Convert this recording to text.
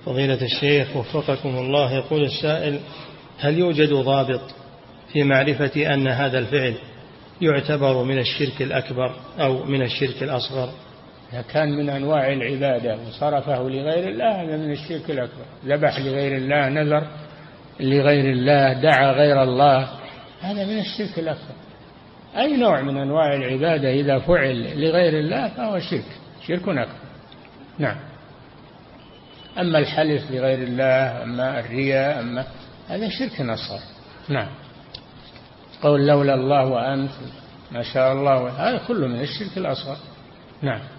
فضيلة الشيخ وفقكم الله، يقول السائل: هل يوجد ضابط في معرفة أن هذا الفعل يعتبر من الشرك الأكبر أو من الشرك الأصغر؟ إذا كان من أنواع العبادة وصرفه لغير الله هذا من الشرك الأكبر. ذبح لغير الله، نذر لغير الله، دعا غير الله، هذا من الشرك الأكبر. أي نوع من أنواع العبادة إذا فعل لغير الله فهو شرك أكبر. نعم. أما الحلف لغير الله، أما الرياء، أما هذا شرك أصغر. نعم. قول لولا الله وأنت ما شاء الله، هذا كله من الشرك الأصغر. نعم.